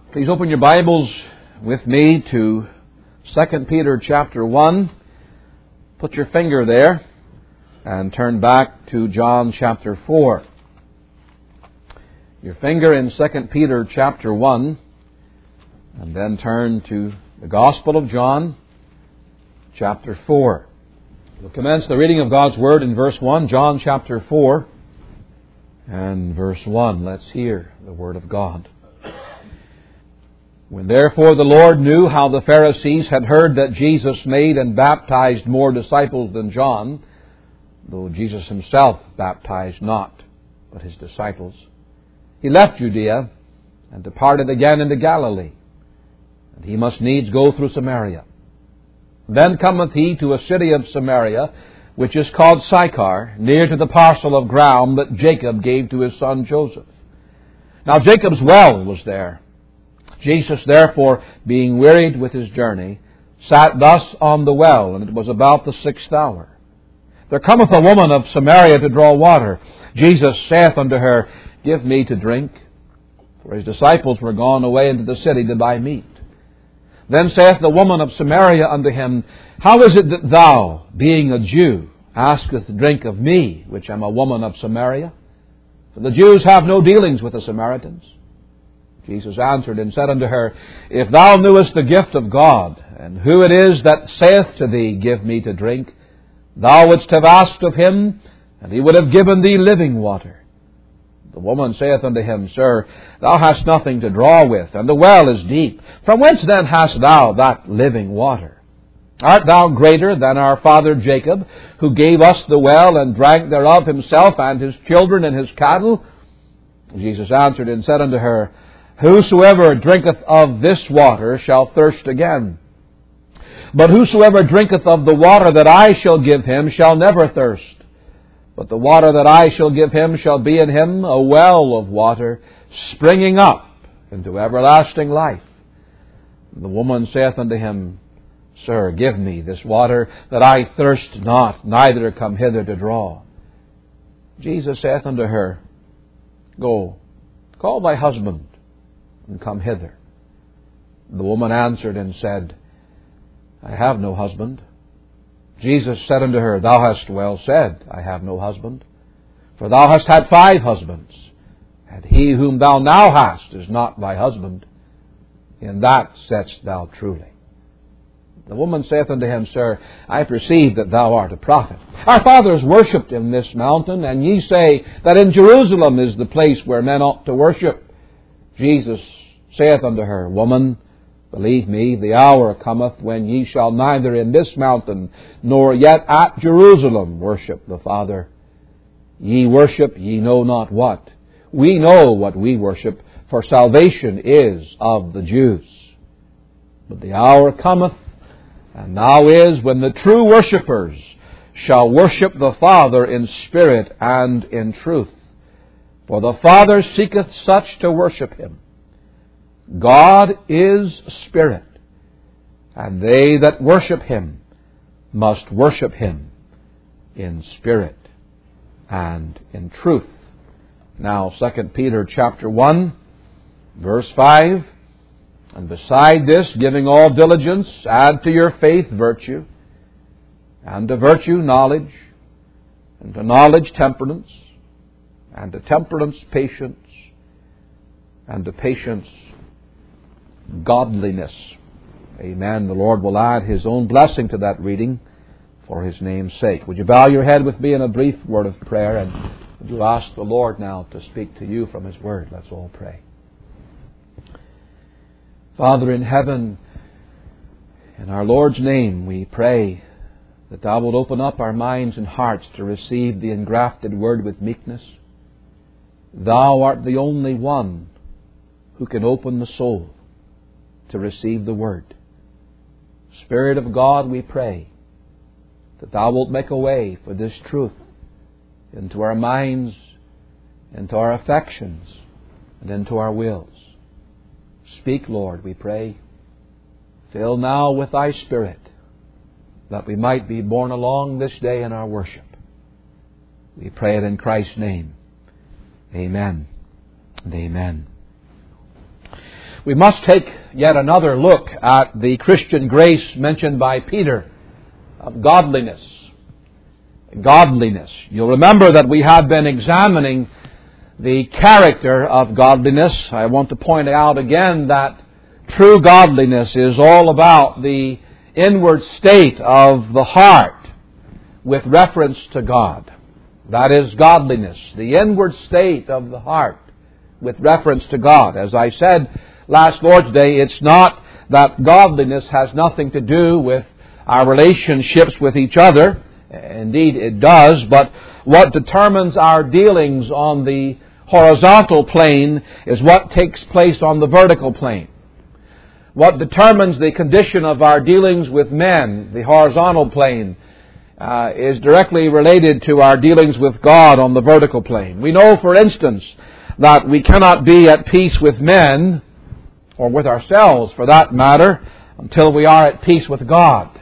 Please open your Bibles with me to 2 Peter chapter 1. Put your finger there and turn back to John chapter 4. Your finger in 2 Peter chapter 1 and then turn to the Gospel of John chapter 4. We'll commence the reading of God's Word in verse 1, John chapter 4 and verse 1. Let's hear the Word of God. When therefore the Lord knew how the Pharisees had heard that Jesus made and baptized more disciples than John, though Jesus himself baptized not, but his disciples, he left Judea and departed again into Galilee, and he must needs go through Samaria. Then cometh he to a city of Samaria, which is called Sychar, near to the parcel of ground that Jacob gave to his son Joseph. Now Jacob's well was there. Jesus, therefore, being wearied with his journey, sat thus on the well, and it was about the 6th hour. There cometh a woman of Samaria to draw water. Jesus saith unto her, Give me to drink. For his disciples were gone away into the city to buy meat. Then saith the woman of Samaria unto him, How is it that thou, being a Jew, askest drink of me, which am a woman of Samaria? For the Jews have no dealings with the Samaritans. Jesus answered and said unto her, If thou knewest the gift of God, and who it is that saith to thee, Give me to drink, thou wouldst have asked of him, and he would have given thee living water. The woman saith unto him, Sir, thou hast nothing to draw with, and the well is deep. From whence then hast thou that living water? Art thou greater than our father Jacob, who gave us the well, and drank thereof himself, and his children, and his cattle? Jesus answered and said unto her, Whosoever drinketh of this water shall thirst again. But whosoever drinketh of the water that I shall give him shall never thirst. But the water that I shall give him shall be in him a well of water, springing up into everlasting life. The woman saith unto him, Sir, give me this water, that I thirst not, neither come hither to draw. Jesus saith unto her, Go, call thy husband, and come hither. The woman answered and said, I have no husband. Jesus said unto her, Thou hast well said, I have no husband. For thou hast had 5 husbands, and he whom thou now hast is not thy husband. In that saidst thou truly. The woman saith unto him, Sir, I perceive that thou art a prophet. Our fathers worshipped in this mountain, and ye say that in Jerusalem is the place where men ought to worship. Jesus saith unto her, Woman, believe me, the hour cometh when ye shall neither in this mountain nor yet at Jerusalem worship the Father. Ye worship ye know not what. We know what we worship, for salvation is of the Jews. But the hour cometh, and now is, when the true worshippers shall worship the Father in spirit and in truth. For the Father seeketh such to worship him. God is spirit, and they that worship him must worship him in spirit and in truth. Now 2 Peter chapter 1, verse 5, And beside this, giving all diligence, add to your faith virtue, and to virtue knowledge, and to knowledge temperance, and to temperance patience, and to patience godliness. Amen. The Lord will add His own blessing to that reading for His name's sake. Would you bow your head with me in a brief word of prayer, and would you ask the Lord now to speak to you from His Word? Let's all pray. Father in heaven, in our Lord's name we pray that Thou wilt open up our minds and hearts to receive the engrafted Word with meekness. Thou art the only one who can open the soul to receive the Word. Spirit of God, we pray that Thou wilt make a way for this truth into our minds, into our affections, and into our wills. Speak, Lord, we pray. Fill now with Thy Spirit, that we might be borne along this day in our worship. We pray it in Christ's name. Amen and amen. We must take yet another look at the Christian grace mentioned by Peter of godliness. Godliness. You'll remember that we have been examining the character of godliness. I want to point out again that true godliness is all about the inward state of the heart with reference to God. That is godliness, the inward state of the heart with reference to God. As I said last Lord's Day, it's not that godliness has nothing to do with our relationships with each other. Indeed, it does. But what determines our dealings on the horizontal plane is what takes place on the vertical plane. What determines the condition of our dealings with men, the horizontal plane, is directly related to our dealings with God on the vertical plane. We know, for instance, that we cannot be at peace with men, or with ourselves for that matter, until we are at peace with God.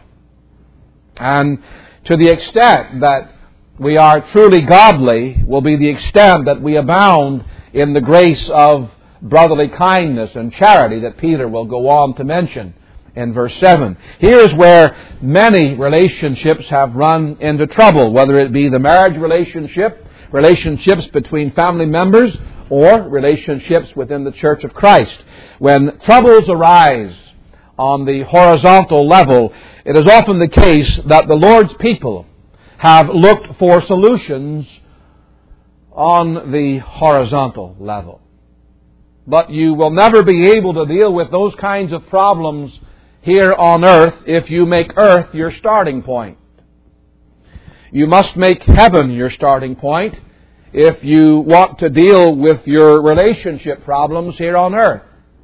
And to the extent that we are truly godly will be the extent that we abound in the grace of brotherly kindness and charity that Peter will go on to mention in verse 7. Here is where many relationships have run into trouble, whether it be the marriage relationship, relationships between family members, or relationships within the Church of Christ. When troubles arise on the horizontal level, it is often the case that the Lord's people have looked for solutions on the horizontal level. But you will never be able to deal with those kinds of problems here on earth if you make earth your starting point. You must make heaven your starting point if you want to deal with your relationship problems here on earth.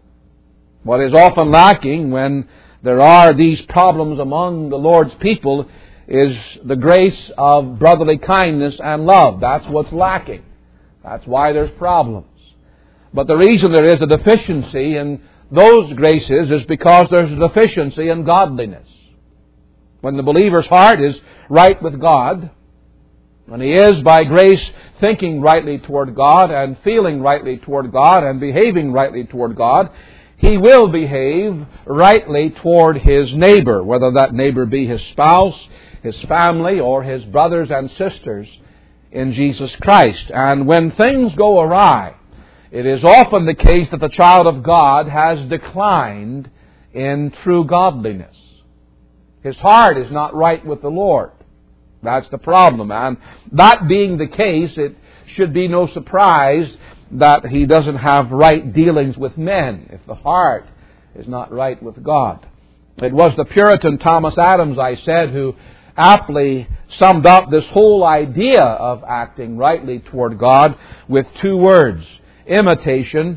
What is often lacking when there are these problems among the Lord's people is the grace of brotherly kindness and love. That's what's lacking. That's why there's problems. But the reason there is a deficiency in those graces is because there's a deficiency in godliness. When the believer's heart is right with God, when he is by grace thinking rightly toward God and feeling rightly toward God and behaving rightly toward God, he will behave rightly toward his neighbor, whether that neighbor be his spouse, his family, or his brothers and sisters in Jesus Christ. And when things go awry, it is often the case that the child of God has declined in true godliness. His heart is not right with the Lord. That's the problem. And that being the case, it should be no surprise that he doesn't have right dealings with men if the heart is not right with God. It was the Puritan Thomas Adams, I said, who aptly summed up this whole idea of acting rightly toward God with two words: imitation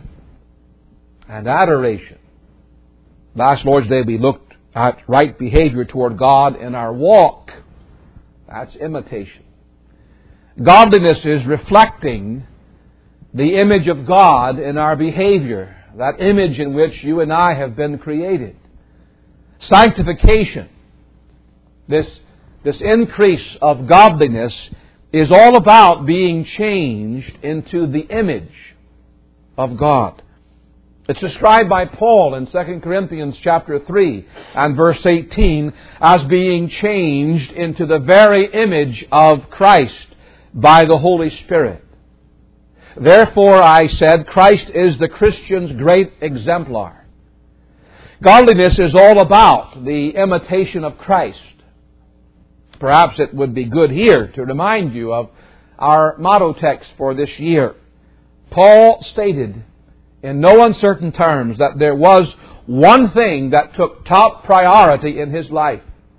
and adoration. Last Lord's Day we looked at right behavior toward God in our walk. That's imitation. Godliness is reflecting the image of God in our behavior, that image in which you and I have been created. Sanctification, this increase of godliness, is all about being changed into the image of God. It's described by Paul in 2 Corinthians chapter 3 and verse 18 as being changed into the very image of Christ by the Holy Spirit. Therefore, I said, Christ is the Christian's great exemplar. Godliness is all about the imitation of Christ. Perhaps it would be good here to remind you of our motto text for this year. Paul stated in no uncertain terms that there was one thing that took top priority in his life.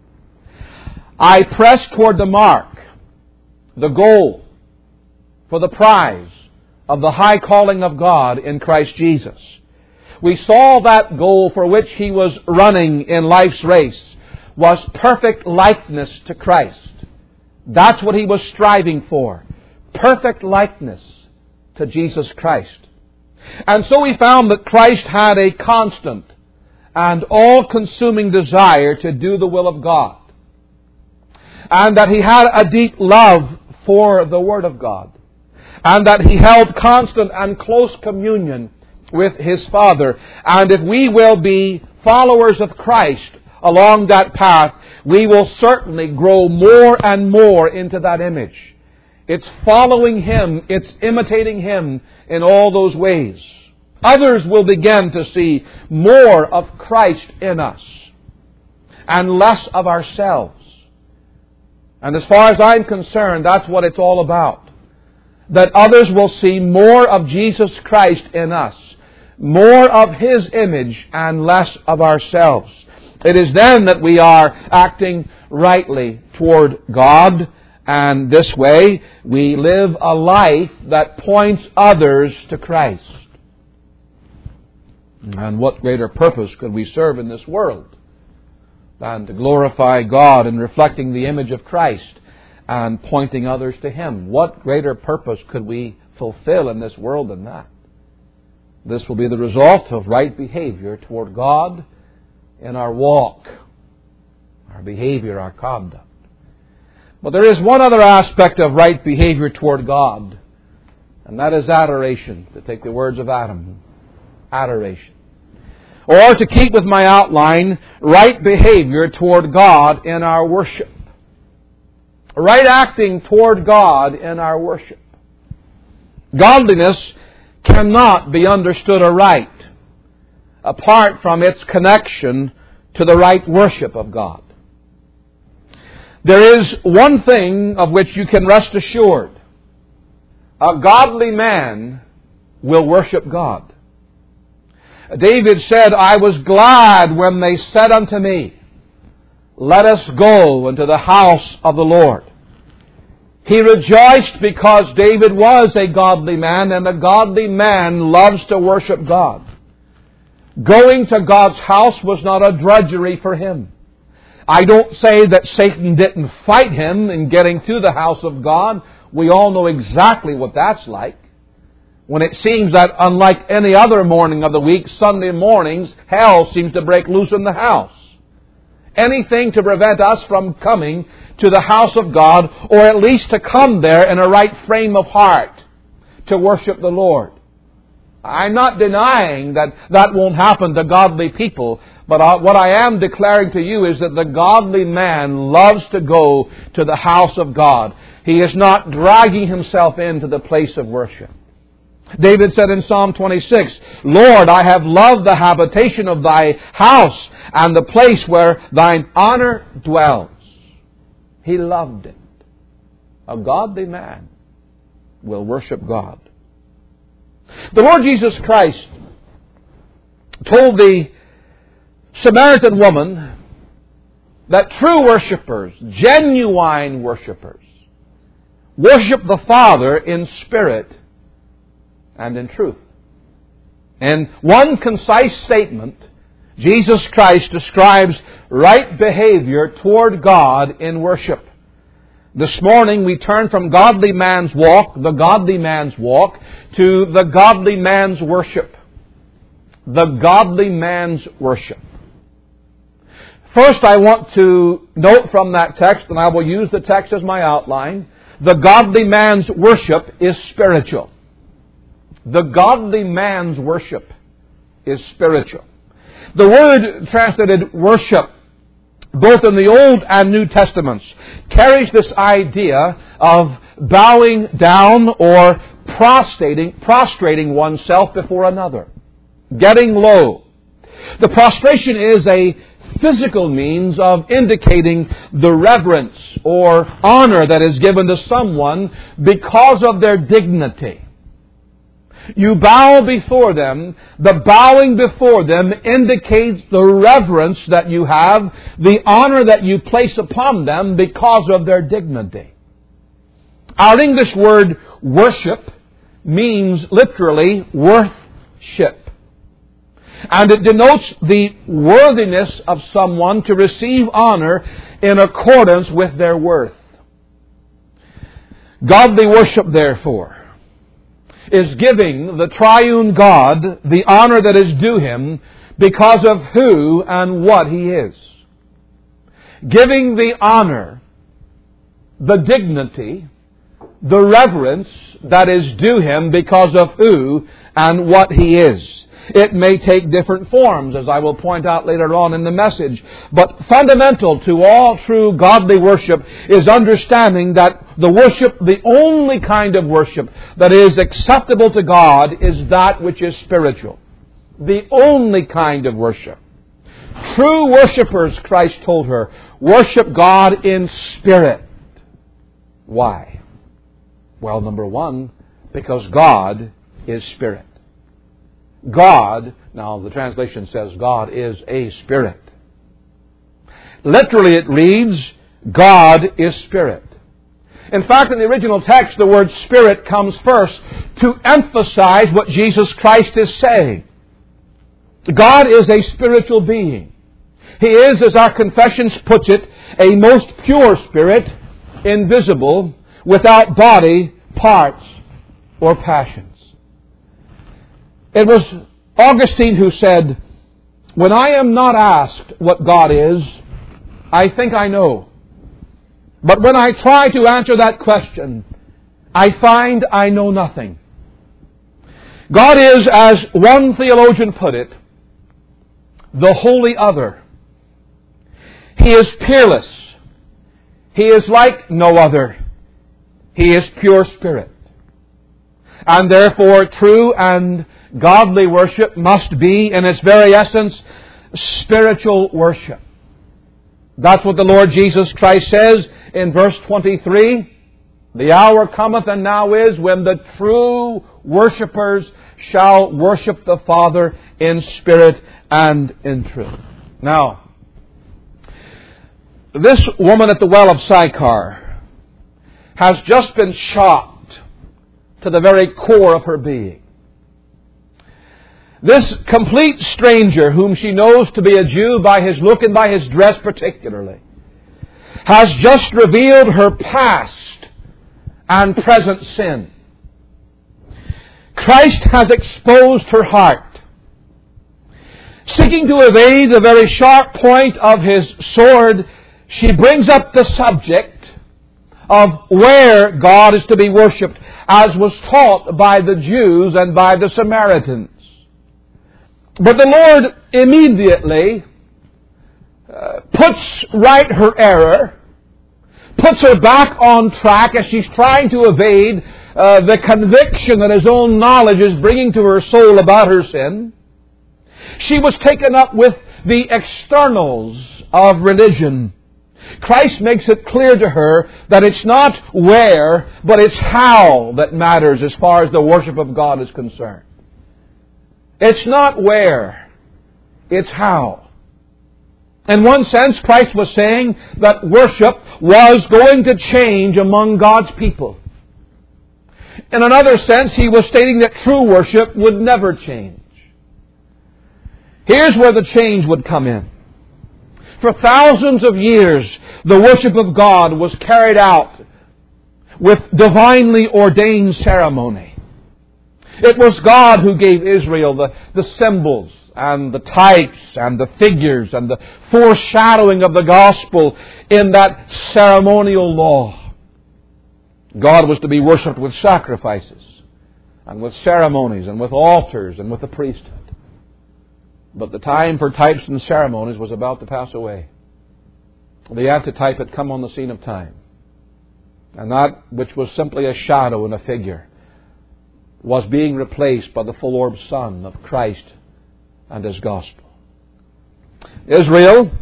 I press toward the mark, the goal, for the prize of the high calling of God in Christ Jesus. We saw that goal for which he was running in life's race was perfect likeness to Christ. That's what he was striving for. Perfect likeness to Jesus Christ. And so we found that Christ had a constant and all-consuming desire to do the will of God. And that he had a deep love for the Word of God. And that he held constant and close communion with His Father. And if we will be followers of Christ along that path, we will certainly grow more and more into that image. It's following Him, it's imitating Him in all those ways. Others will begin to see more of Christ in us and less of ourselves. And as far as I'm concerned, that's what it's all about. That others will see more of Jesus Christ in us, more of His image and less of ourselves. It is then that we are acting rightly toward God, and this way we live a life that points others to Christ. And what greater purpose could we serve in this world than to glorify God in reflecting the image of Christ and pointing others to Him? What greater purpose could we fulfill in this world than that? This will be the result of right behavior toward God in our walk, our behavior, our conduct. But there is one other aspect of right behavior toward God, and that is adoration, to take the words of Adam. Adoration. Or, to keep with my outline, right behavior toward God in our worship. Right acting toward God in our worship. Godliness cannot be understood aright apart from its connection to the right worship of God. There is one thing of which you can rest assured. A godly man will worship God. David said, I was glad when they said unto me, let us go into the house of the Lord. He rejoiced because David was a godly man, and a godly man loves to worship God. Going to God's house was not a drudgery for him. I don't say that Satan didn't fight him in getting to the house of God. We all know exactly what that's like. When it seems that unlike any other morning of the week, Sunday mornings, hell seems to break loose in the house. Anything to prevent us from coming to the house of God, or at least to come there in a right frame of heart to worship the Lord. I'm not denying that that won't happen to godly people, but what I am declaring to you is that the godly man loves to go to the house of God. He is not dragging himself into the place of worship. David said in Psalm 26, Lord, I have loved the habitation of thy house and the place where thine honor dwells. He loved it. A godly man will worship God. The Lord Jesus Christ told the Samaritan woman that true worshipers, genuine worshipers, worship the Father in spirit and in truth. In one concise statement, Jesus Christ describes right behavior toward God in worship. This morning we turn from godly man's walk, the godly man's walk, to the godly man's worship. The godly man's worship. First, I want to note from that text, and I will use the text as my outline, the godly man's worship is spiritual. The godly man's worship is spiritual. The word translated worship, both in the Old and New Testaments, carries this idea of bowing down or prostrating oneself before another, getting low. The prostration is a physical means of indicating the reverence or honor that is given to someone because of their dignity. You bow before them. The bowing before them indicates the reverence that you have, the honor that you place upon them because of their dignity. Our English word worship means literally worthship. And it denotes the worthiness of someone to receive honor in accordance with their worth. Godly worship, therefore, is giving the triune God the honor that is due Him because of who and what He is. Giving the honor, the dignity, the reverence that is due Him because of who and what He is. It may take different forms, as I will point out later on in the message. But fundamental to all true godly worship is understanding that the only kind of worship that is acceptable to God is that which is spiritual. The only kind of worship. True worshipers, Christ told her, worship God in spirit. Why? Well, number one, because God is spirit. God, now the translation says God is a spirit. Literally it reads, God is spirit. In fact, in the original text, the word spirit comes first to emphasize what Jesus Christ is saying. God is a spiritual being. He is, as our confession puts it, a most pure spirit, invisible, without body, parts, or passions. It was Augustine who said, "When I am not asked what God is, I think I know. But when I try to answer that question, I find I know nothing." God is, as one theologian put it, the holy other. He is peerless. He is like no other. He is pure spirit. And therefore, true and godly worship must be, in its very essence, spiritual worship. That's what the Lord Jesus Christ says in verse 23. The hour cometh and now is when the true worshippers shall worship the Father in spirit and in truth. Now, this woman at the well of Sychar has just been shocked to the very core of her being. This complete stranger, whom she knows to be a Jew by his look and by his dress particularly, has just revealed her past and present sin. Christ has exposed her heart. Seeking to evade the very sharp point of His sword, she brings up the subject of where God is to be worshipped, as was taught by the Jews and by the Samaritans. But the Lord immediately puts right her error, puts her back on track as she's trying to evade the conviction that His own knowledge is bringing to her soul about her sin. She was taken up with the externals of religion. Christ makes it clear to her that it's not where, but it's how that matters as far as the worship of God is concerned. It's not where, it's how. In one sense, Christ was saying that worship was going to change among God's people. In another sense, He was stating that true worship would never change. Here's where the change would come in. For thousands of years, the worship of God was carried out with divinely ordained ceremony. It was God who gave Israel the symbols and the types and the figures and the foreshadowing of the gospel in that ceremonial law. God was to be worshipped with sacrifices and with ceremonies and with altars and with the priesthood. But the time for types and ceremonies was about to pass away. The antitype had come on the scene of time. And that which was simply a shadow and a figure was being replaced by the full-orbed Son of Christ and His gospel. Israel,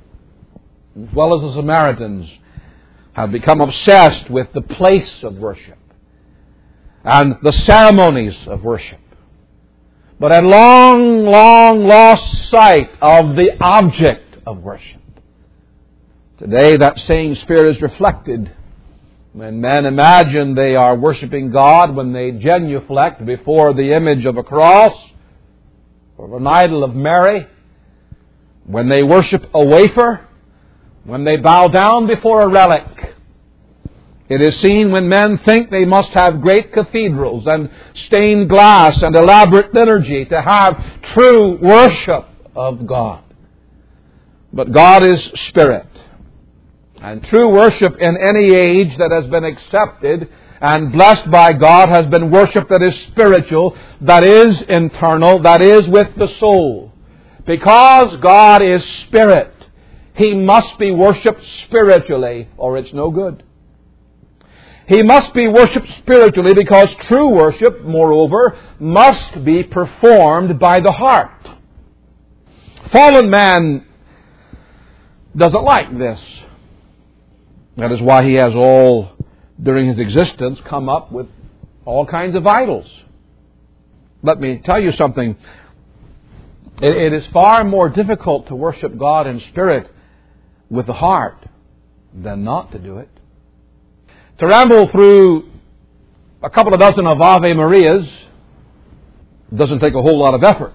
as well as the Samaritans, had become obsessed with the place of worship and the ceremonies of worship, but had long lost sight of the object of worship. Today, that same spirit is reflected when men imagine they are worshiping God, when they genuflect before the image of a cross or an idol of Mary, when they worship a wafer, when they bow down before a relic. It is seen when men think they must have great cathedrals and stained glass and elaborate liturgy to have true worship of God. But God is spirit. And true worship in any age that has been accepted and blessed by God has been worship that is spiritual, that is internal, that is with the soul. Because God is Spirit, He must be worshipped spiritually, or it's no good. He must be worshipped spiritually because true worship, moreover, must be performed by the heart. Fallen man doesn't like this. That is why he has all, during his existence, come up with all kinds of idols. Let me tell you something. It is far more difficult to worship God in spirit with the heart than not to do it. To ramble through a couple of dozen of Ave Marias doesn't take a whole lot of effort.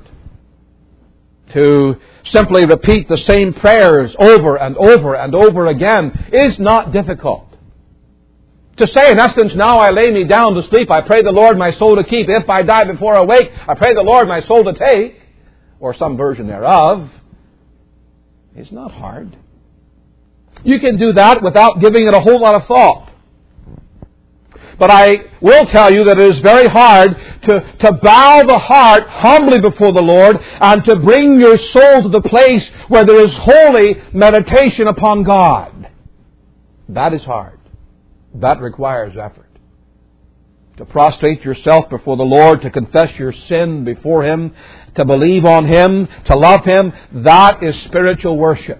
To simply repeat the same prayers over and over and over again is not difficult. To say, in essence, now I lay me down to sleep, I pray the Lord my soul to keep. If I die before I wake, I pray the Lord my soul to take, or some version thereof, is not hard. You can do that without giving it a whole lot of thought. But I will tell you that it is very hard to bow the heart humbly before the Lord and to bring your soul to the place where there is holy meditation upon God. That is hard. That requires effort. To prostrate yourself before the Lord, to confess your sin before Him, to believe on Him, to love Him, that is spiritual worship.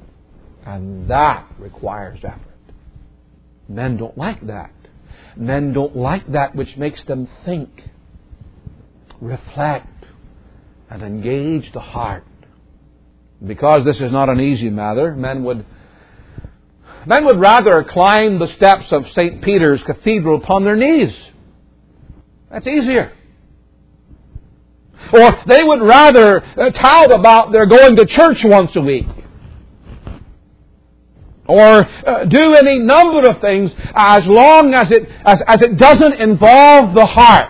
And that requires effort. Men don't like that. Men don't like that which makes them think, reflect, and engage the heart. Because this is not an easy matter, men would rather climb the steps of St. Peter's Cathedral upon their knees. That's easier. Or they would rather tout about their going to church once a week. Or do any number of things as long as it doesn't involve the heart.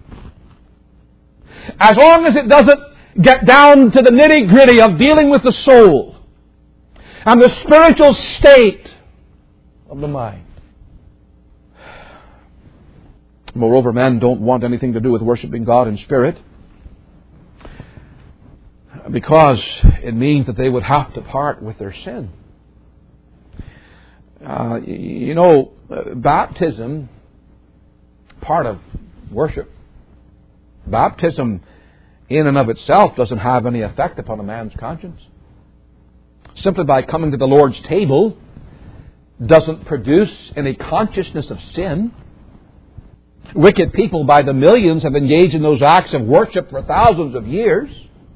As long as it doesn't get down to the nitty-gritty of dealing with the soul and the spiritual state of the mind. Moreover, men don't want anything to do with worshiping God in spirit because it means that they would have to part with their sin. Baptism, part of worship. Baptism in and of itself doesn't have any effect upon a man's conscience. Simply by coming to the Lord's table doesn't produce any consciousness of sin. Wicked people by the millions have engaged in those acts of worship for thousands of years.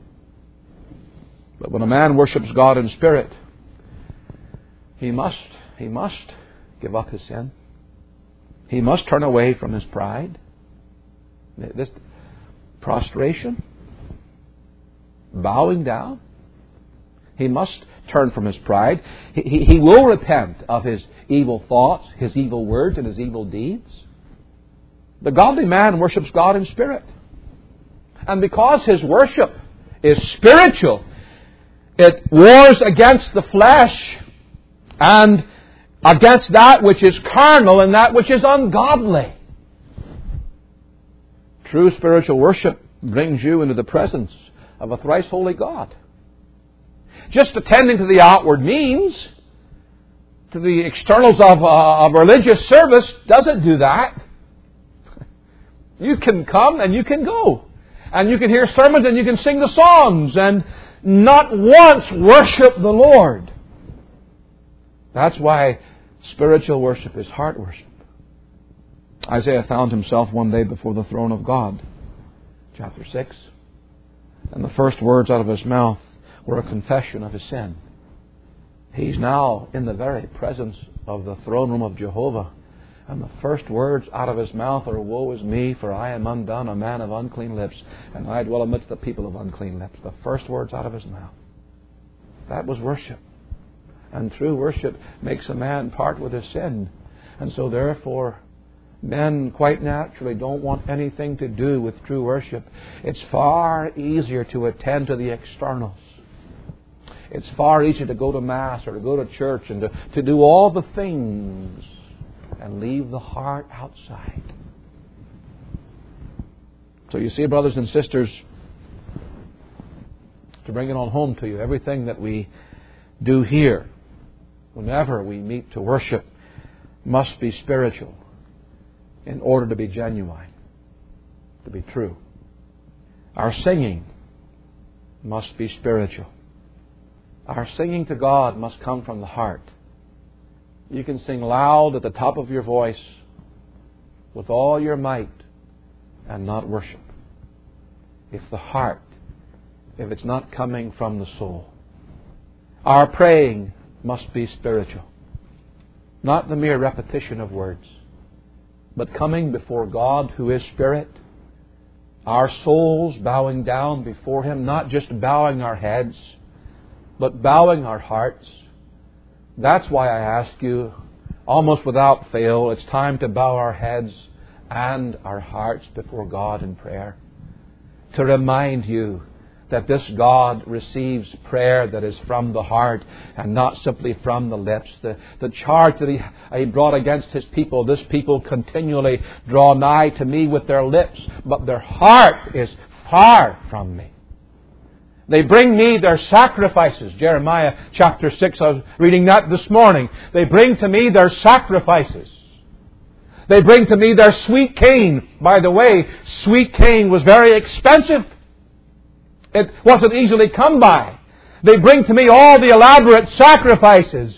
But when a man worships God in spirit, he must give up his sin. He must turn away from his pride. This prostration, bowing down. He must turn from his pride. He will repent of his evil thoughts, his evil words, and his evil deeds. The godly man worships God in spirit. And because his worship is spiritual, it wars against the flesh and against that which is carnal and that which is ungodly. True spiritual worship brings you into the presence of a thrice holy God. Just attending to the outward means, to the externals of religious service, doesn't do that. You can come and you can go. And you can hear sermons and you can sing the songs and not once worship the Lord. That's why spiritual worship is heart worship. Isaiah found himself one day before the throne of God. Chapter 6. And the first words out of his mouth were a confession of his sin. He's now in the very presence of the throne room of Jehovah. And the first words out of his mouth are, "Woe is me, for I am undone, a man of unclean lips, and I dwell amidst the people of unclean lips." The first words out of his mouth. That was worship. And true worship makes a man part with his sin. And so therefore, men quite naturally don't want anything to do with true worship. It's far easier to attend to the externals. It's far easier to go to Mass or to go to church and to do all the things and leave the heart outside. So you see, brothers and sisters, to bring it on home to you, everything that we do here, whenever we meet to worship, must be spiritual in order to be genuine, to be true. Our singing must be spiritual. Our singing to God must come from the heart. You can sing loud at the top of your voice with all your might and not worship if it's not coming from the soul. Our praying must be spiritual, not the mere repetition of words, but coming before God who is Spirit, our souls bowing down before Him, not just bowing our heads, but bowing our hearts. That's why I ask you, almost without fail, it's time to bow our heads and our hearts before God in prayer, to remind you that this God receives prayer that is from the heart and not simply from the lips. The charge that He brought against His people, this people continually draw nigh to me with their lips, but their heart is far from me. They bring me their sacrifices. Jeremiah chapter 6, I was reading that this morning. They bring to me their sacrifices. They bring to me their sweet cane. By the way, sweet cane was very expensive. It wasn't easily come by. They bring to me all the elaborate sacrifices.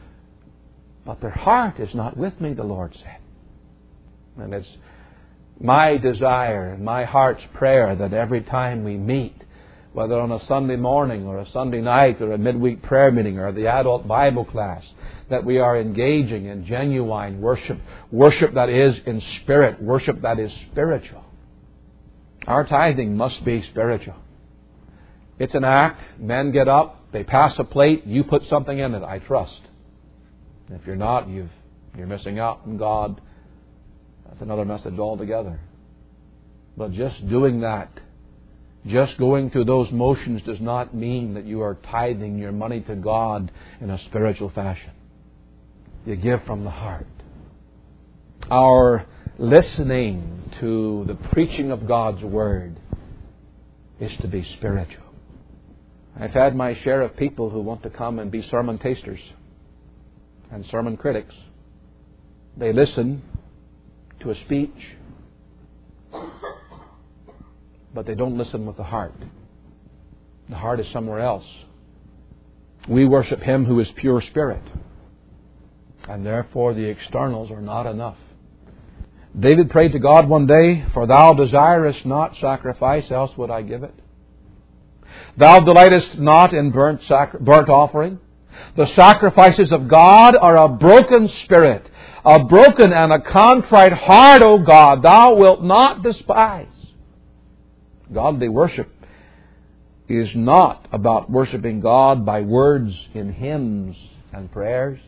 But their heart is not with me, the Lord said. And it's my desire and my heart's prayer that every time we meet, whether on a Sunday morning or a Sunday night or a midweek prayer meeting or the adult Bible class, that we are engaging in genuine worship, worship that is in spirit, worship that is spiritual. Our tithing must be spiritual. It's an act. Men get up, they pass a plate, you put something in it, I trust. If you're not, you're missing out on God. That's another message altogether. But just doing that, just going through those motions does not mean that you are tithing your money to God in a spiritual fashion. You give from the heart. Our listening to the preaching of God's Word is to be spiritual. I've had my share of people who want to come and be sermon tasters and sermon critics. They listen to a speech, but they don't listen with the heart. The heart is somewhere else. We worship Him who is pure spirit, and therefore the externals are not enough. David prayed to God one day, "For Thou desirest not sacrifice, else would I give it. Thou delightest not in burnt offering. The sacrifices of God are a broken spirit, a broken and a contrite heart, O God, Thou wilt not despise." Godly worship is not about worshiping God by words in hymns and prayers.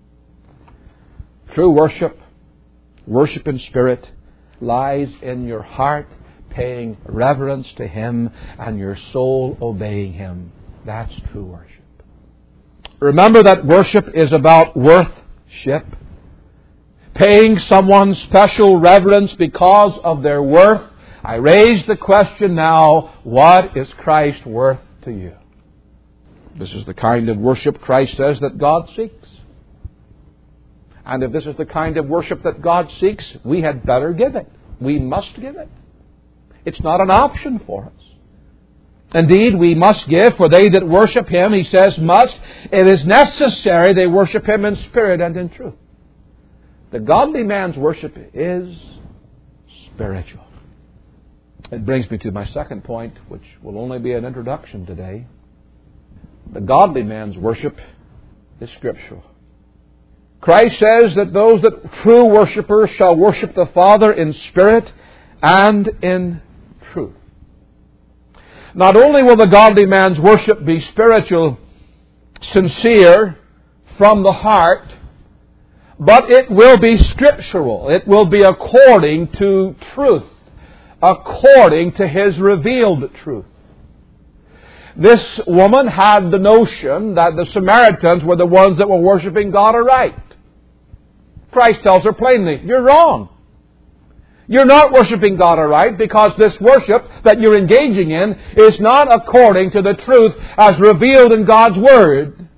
True worship, worship in spirit, lies in your heart paying reverence to Him and your soul obeying Him. That's true worship. Remember that worship is about worthship. Paying someone special reverence because of their worth. I raise the question now, what is Christ worth to you? This is the kind of worship Christ says that God seeks. And if this is the kind of worship that God seeks, we had better give it. We must give it. It's not an option for us. Indeed, we must give, for they that worship Him, He says, must. It is necessary they worship Him in spirit and in truth. The godly man's worship is spiritual. It brings me to my second point, which will only be an introduction today. The godly man's worship is scriptural. Christ says that those that true worshippers shall worship the Father in spirit and in truth. Not only will the godly man's worship be spiritual, sincere, from the heart, but it will be scriptural. It will be according to truth, according to His revealed truth. This woman had the notion that the Samaritans were the ones that were worshiping God aright. Christ tells her plainly, you're wrong. You're not worshiping God aright because this worship that you're engaging in is not according to the truth as revealed in God's Word.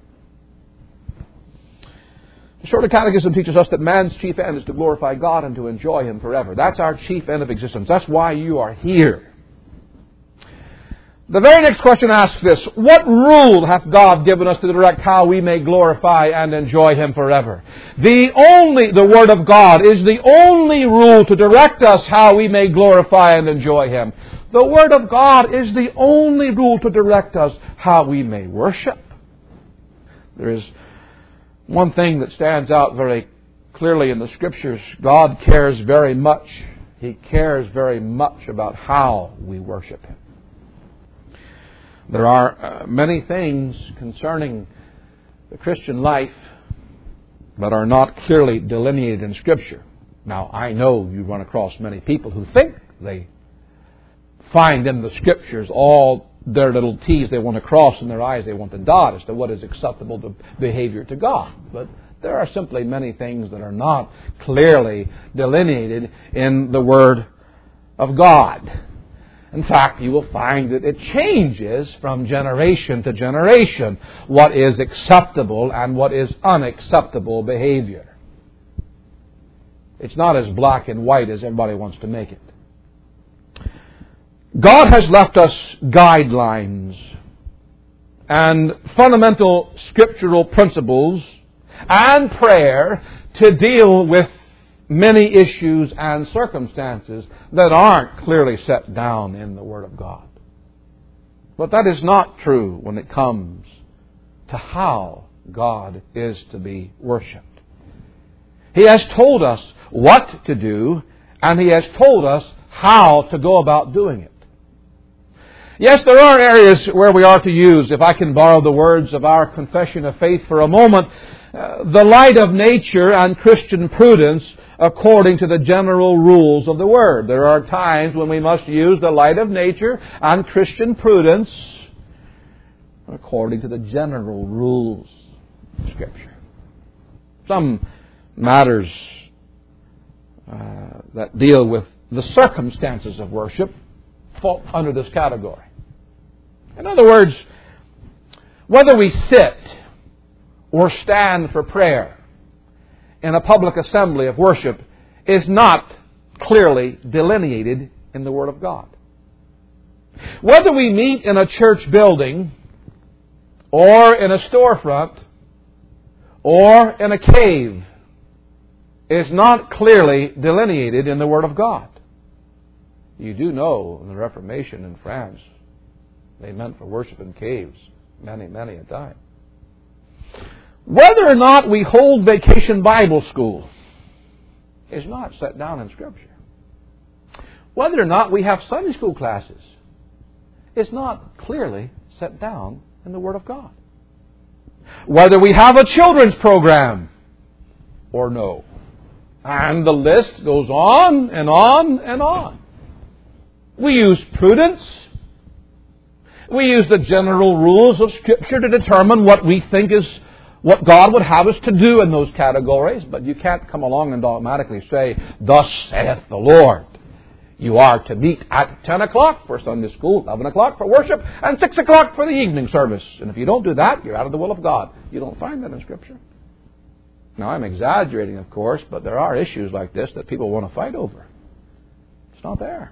The Shorter Catechism teaches us that man's chief end is to glorify God and to enjoy Him forever. That's our chief end of existence. That's why you are here. The very next question asks this: what rule hath God given us to direct how we may glorify and enjoy Him forever? The Word of God is the only rule to direct us how we may glorify and enjoy Him. The Word of God is the only rule to direct us how we may worship. There is one thing that stands out very clearly in the Scriptures. God cares very much. He cares very much about how we worship Him. There are many things concerning the Christian life that are not clearly delineated in Scripture. Now, I know you run across many people who think they find in the Scriptures all their little T's they want to cross and their I's they want to dot as to what is acceptable behavior to God. But there are simply many things that are not clearly delineated in the Word of God. In fact, you will find that it changes from generation to generation what is acceptable and what is unacceptable behavior. It's not as black and white as everybody wants to make it. God has left us guidelines and fundamental scriptural principles and prayer to deal with many issues and circumstances that aren't clearly set down in the Word of God. But that is not true when it comes to how God is to be worshipped. He has told us what to do, and He has told us how to go about doing it. Yes, there are areas where we are to use, if I can borrow the words of our confession of faith for a moment, the light of nature and Christian prudence according to the general rules of the Word. There are times when we must use the light of nature and Christian prudence according to the general rules of Scripture. Some matters that deal with the circumstances of worship fall under this category. In other words, whether we sit or stand for prayer in a public assembly of worship is not clearly delineated in the Word of God. Whether we meet in a church building or in a storefront or in a cave is not clearly delineated in the Word of God. You do know in the Reformation in France, they meant for worship in caves many, many a time. Whether or not we hold vacation Bible school is not set down in Scripture. Whether or not we have Sunday school classes is not clearly set down in the Word of God. Whether we have a children's program or no. And the list goes on and on and on. We use prudence. We use the general rules of Scripture to determine what we think is what God would have us to do in those categories. But you can't come along and automatically say, "Thus saith the Lord." You are to meet at 10 o'clock for Sunday school, 11 o'clock for worship, and 6 o'clock for the evening service. And if you don't do that, you're out of the will of God. You don't find that in Scripture. Now, I'm exaggerating, of course, but there are issues like this that people want to fight over. It's not there.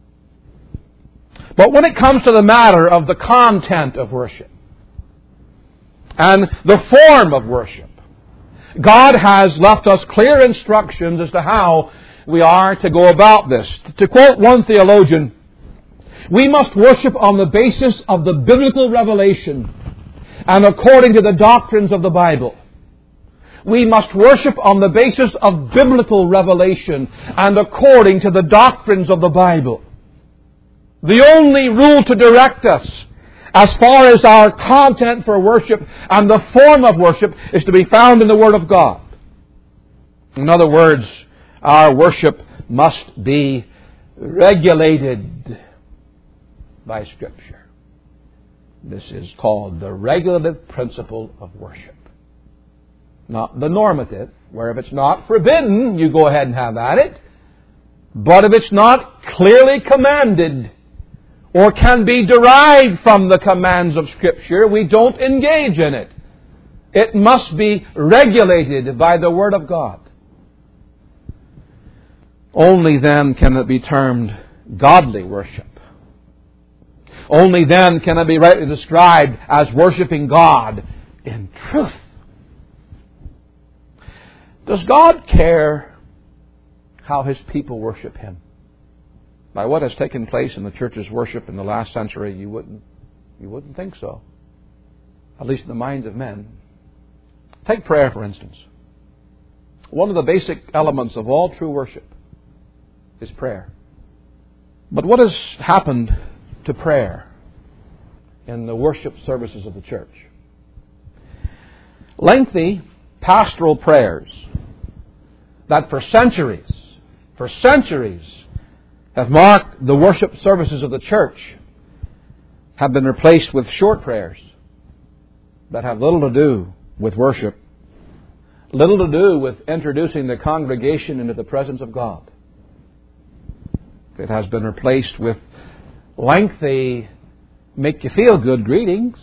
But when it comes to the matter of the content of worship and the form of worship, God has left us clear instructions as to how we are to go about this. To quote one theologian, we must worship on the basis of the biblical revelation and according to the doctrines of the Bible. We must worship on the basis of biblical revelation and according to the doctrines of the Bible. The only rule to direct us as far as our content for worship and the form of worship is to be found in the Word of God. In other words, our worship must be regulated by Scripture. This is called the regulative principle of worship. not the normative, where if it's not forbidden, you go ahead and have at it. But if it's not clearly commanded, or can be derived from the commands of Scripture, we don't engage in it. It must be regulated by the Word of God. Only then can it be termed godly worship. Only then can it be rightly described as worshiping God in truth. Does God care how His people worship Him? By what has taken place in the church's worship in the last century, you wouldn't think so. At least in the minds of men. Take prayer, for instance. One of the basic elements of all true worship is prayer. But what has happened to prayer in the worship services of the church? Lengthy pastoral prayers that for centuries have marked the worship services of the church have been replaced with short prayers that have little to do with worship, little to do with introducing the congregation into the presence of God. It has been replaced with lengthy, make-you-feel-good greetings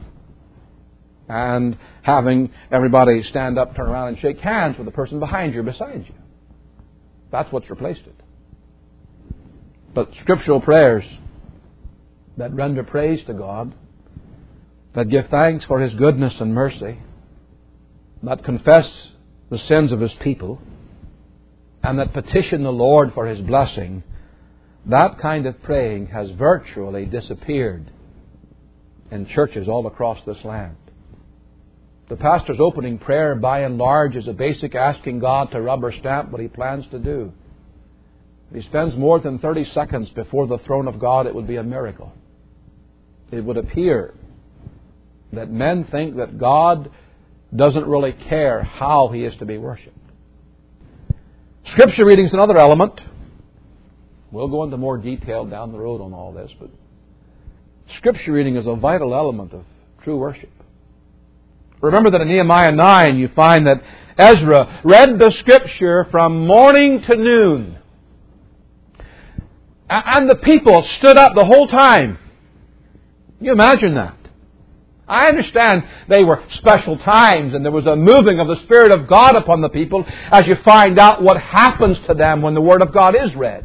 and having everybody stand up, turn around, and shake hands with the person behind you or beside you. That's what's replaced it. But scriptural prayers that render praise to God, that give thanks for His goodness and mercy, that confess the sins of His people, and that petition the Lord for His blessing, that kind of praying has virtually disappeared in churches all across this land. The pastor's opening prayer, by and large, is a basic asking God to rubber stamp what He plans to do. If He spends more than 30 seconds before the throne of God, it would be a miracle. It would appear that men think that God doesn't really care how He is to be worshipped. Scripture reading is another element. We'll go into more detail down the road on all this, but Scripture reading is a vital element of true worship. Remember that in Nehemiah 9 you find that Ezra read the Scripture from morning to noon. And the people stood up the whole time. Can you imagine that? I understand they were special times and there was a moving of the Spirit of God upon the people as you find out what happens to them when the Word of God is read.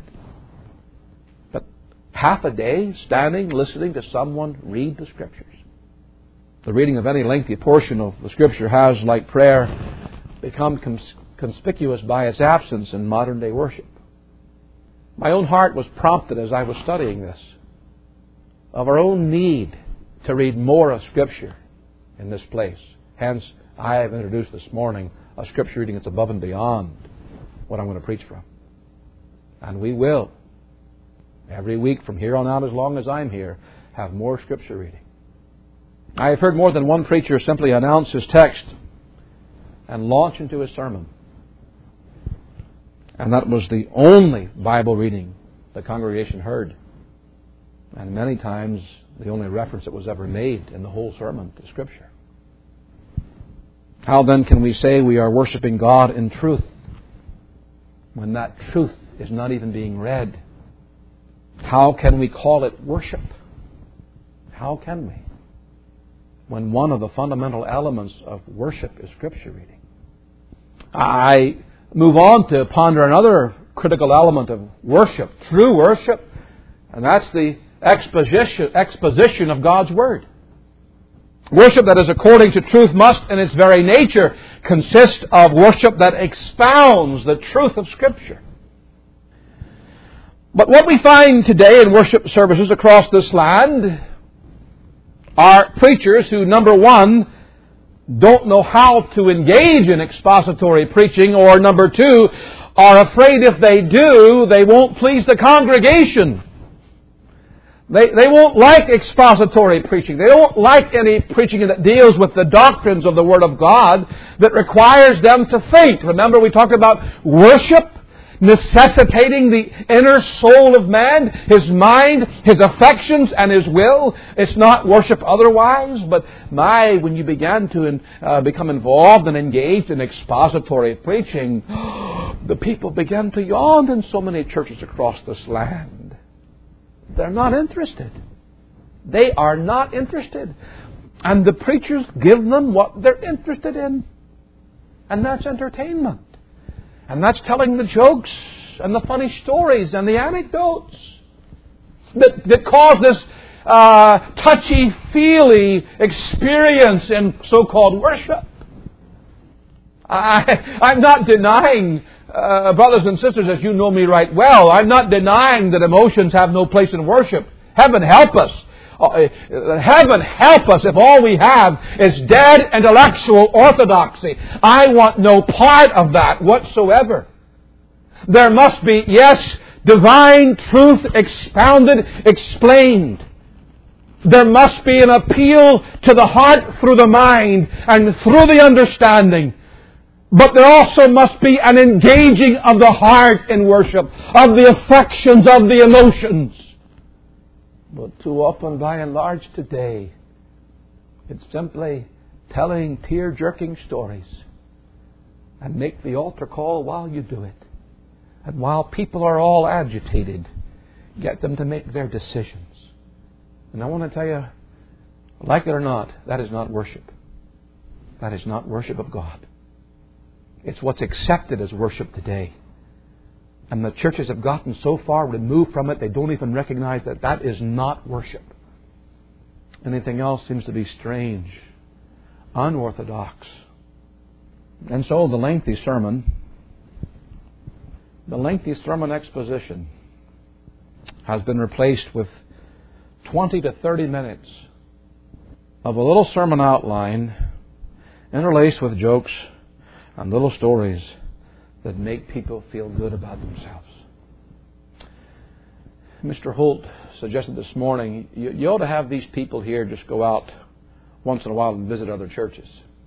But half a day standing, listening to someone read the Scriptures. The reading of any lengthy portion of the Scripture has, like prayer, become conspicuous by its absence in modern day worship. My own heart was prompted as I was studying this of our own need to read more of Scripture in this place. Hence, I have introduced this morning a Scripture reading that's above and beyond what I'm going to preach from. And we will, every week from here on out, as long as I'm here, have more Scripture reading. I have heard more than one preacher simply announce his text and launch into his sermon. And that was the only Bible reading the congregation heard. And many times the only reference that was ever made in the whole sermon to Scripture. How then can we say we are worshiping God in truth when that truth is not even being read? How can we call it worship? How can we? When one of the fundamental elements of worship is Scripture reading. I move on to ponder another critical element of worship, true worship, and that's the exposition of God's Word. Worship that is according to truth must, in its very nature, consist of worship that expounds the truth of Scripture. But what we find today in worship services across this land are preachers who, number one, don't know how to engage in expository preaching, or number two, are afraid if they do, they won't please the congregation. They won't like expository preaching. They don't like any preaching that deals with the doctrines of the Word of God that requires them to think. Remember, we talked about worship necessitating the inner soul of man, his mind, his affections, and his will. It's not worship otherwise, but when you began to become involved and engaged in expository preaching, the people began to yawn in so many churches across this land. They're not interested. They are not interested. And the preachers give them what they're interested in. And that's entertainment. And that's telling the jokes and the funny stories and the anecdotes that cause this touchy-feely experience in so-called worship. I'm not denying, brothers and sisters, as you know me right well, I'm not denying that emotions have no place in worship. Heaven help us. Heaven help us if all we have is dead intellectual orthodoxy. I want no part of that whatsoever. There must be, yes, divine truth expounded, explained. There must be an appeal to the heart through the mind and through the understanding. But there also must be an engaging of the heart in worship, of the affections, of the emotions. But too often, by and large today, it's simply telling tear-jerking stories and make the altar call while you do it. And while people are all agitated, get them to make their decisions. And I want to tell you, like it or not, that is not worship. That is not worship of God. It's what's accepted as worship today. And the churches have gotten so far removed from it, they don't even recognize that that is not worship. Anything else seems to be strange, unorthodox. And so the lengthy sermon exposition has been replaced with 20 to 30 minutes of a little sermon outline interlaced with jokes and little stories that make people feel good about themselves. Mr. Holt suggested this morning, you ought to have these people here just go out once in a while and visit other churches.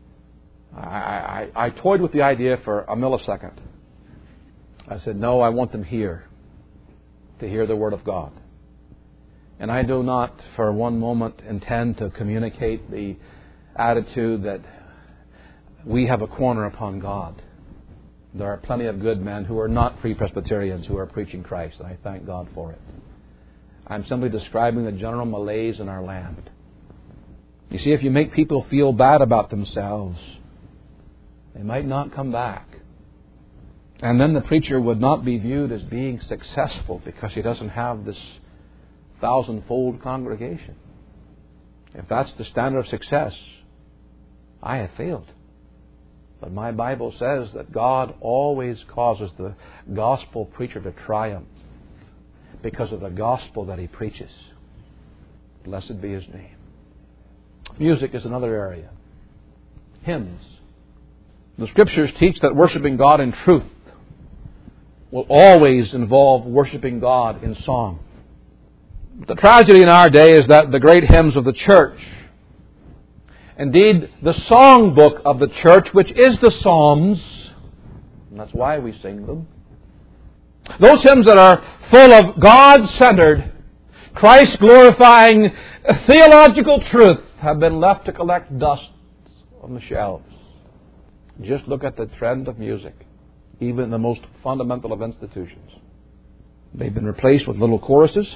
I toyed with the idea for a millisecond. I said, no, I want them here to hear the Word of God. And I do not for one moment intend to communicate the attitude that we have a corner upon God. There are plenty of good men who are not Free Presbyterians who are preaching Christ, and I thank God for it. I'm simply describing the general malaise in our land. You see, if you make people feel bad about themselves, they might not come back. And then the preacher would not be viewed as being successful because he doesn't have this 1,000-fold congregation. If that's the standard of success, I have failed. But my Bible says that God always causes the gospel preacher to triumph because of the gospel that he preaches. Blessed be His name. Music is another area. Hymns. The Scriptures teach that worshiping God in truth will always involve worshiping God in song. The tragedy in our day is that the great hymns of the church, indeed the songbook of the church, which is the Psalms, and that's why we sing them, those hymns that are full of God-centered, Christ-glorifying theological truth have been left to collect dust on the shelves. Just look at the trend of music, even the most fundamental of institutions. They've been replaced with little choruses,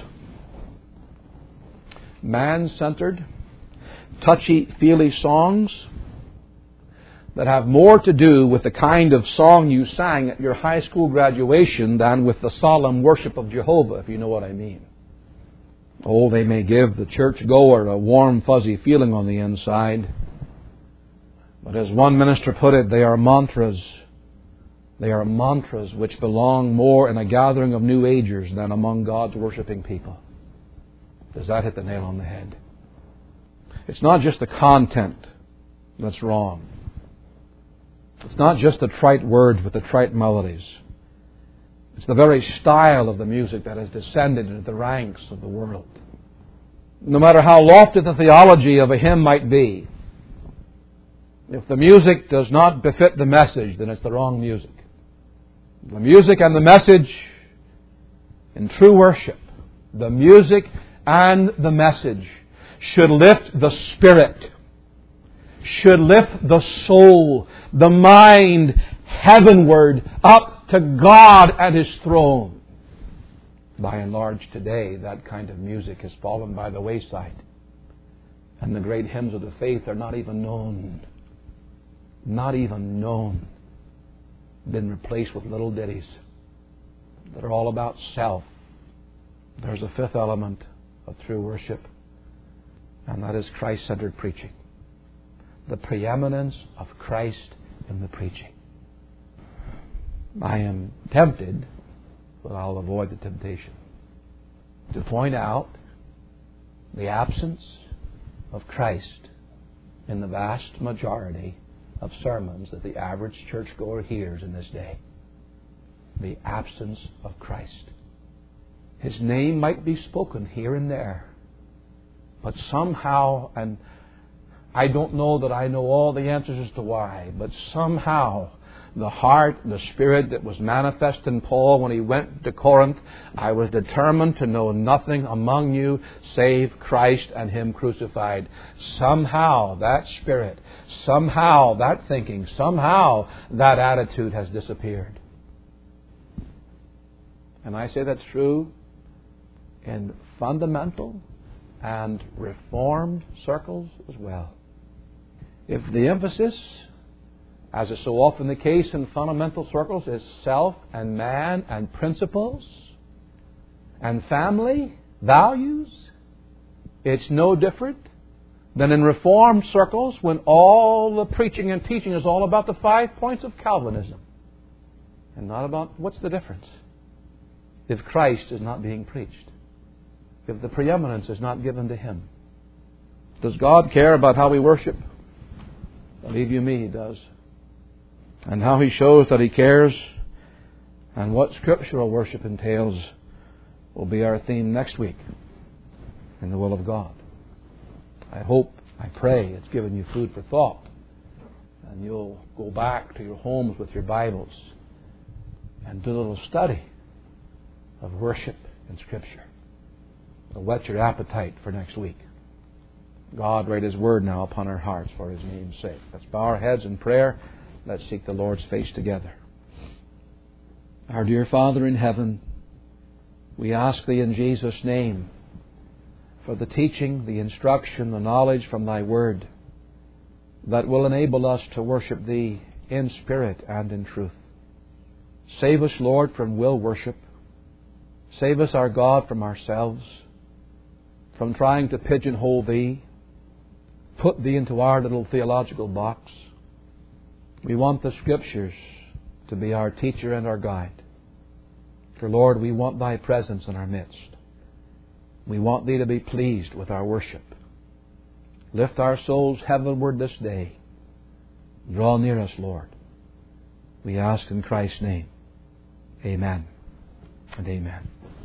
man-centered, touchy-feely songs that have more to do with the kind of song you sang at your high school graduation than with the solemn worship of Jehovah, if you know what I mean. Oh, they may give the church-goer a warm, fuzzy feeling on the inside. But as one minister put it, they are mantras. They are mantras which belong more in a gathering of New Agers than among God's worshiping people. Does that hit the nail on the head? It's not just the content that's wrong. It's not just the trite words with the trite melodies. It's the very style of the music that has descended into the ranks of the world. No matter how lofty the theology of a hymn might be, if the music does not befit the message, then it's the wrong music. The music and the message in true worship, the music and the message should lift the spirit, should lift the soul, the mind heavenward up to God and His throne. By and large today, that kind of music has fallen by the wayside. And the great hymns of the faith are not even known. Not even known. Been replaced with little ditties that are all about self. There's a fifth element of true worship, and that is Christ-centered preaching. The preeminence of Christ in the preaching. I am tempted, but I'll avoid the temptation, to point out the absence of Christ in the vast majority of sermons that the average churchgoer hears in this day. The absence of Christ. His name might be spoken here and there, but somehow, and I don't know that I know all the answers as to why, but somehow the heart, the spirit that was manifest in Paul when he went to Corinth, I was determined to know nothing among you save Christ and Him crucified. Somehow that spirit, somehow that thinking, somehow that attitude has disappeared. And I say that's true in fundamental and reformed circles as well. If the emphasis, as is so often the case in fundamental circles, is self and man and principles and family, values, it's no different than in Reformed circles when all the preaching and teaching is all about the 5 points of Calvinism and not about what's the difference if Christ is not being preached, if the preeminence is not given to Him. Does God care about how we worship? Believe you me, He does. And how He shows that He cares and what scriptural worship entails will be our theme next week in the will of God. I hope, I pray it's given you food for thought, and you'll go back to your homes with your Bibles and do a little study of worship in Scripture. It'll whet your appetite for next week. God, write His Word now upon our hearts for His name's sake. Let's bow our heads in prayer. Let's seek the Lord's face together. Our dear Father in heaven, we ask Thee in Jesus' name for the teaching, the instruction, the knowledge from Thy Word that will enable us to worship Thee in spirit and in truth. Save us, Lord, from will worship. Save us, our God, from ourselves, from trying to pigeonhole Thee, put Thee into our little theological box. We want the Scriptures to be our teacher and our guide. For, Lord, we want Thy presence in our midst. We want Thee to be pleased with our worship. Lift our souls heavenward this day. Draw near us, Lord. We ask in Christ's name. Amen and amen.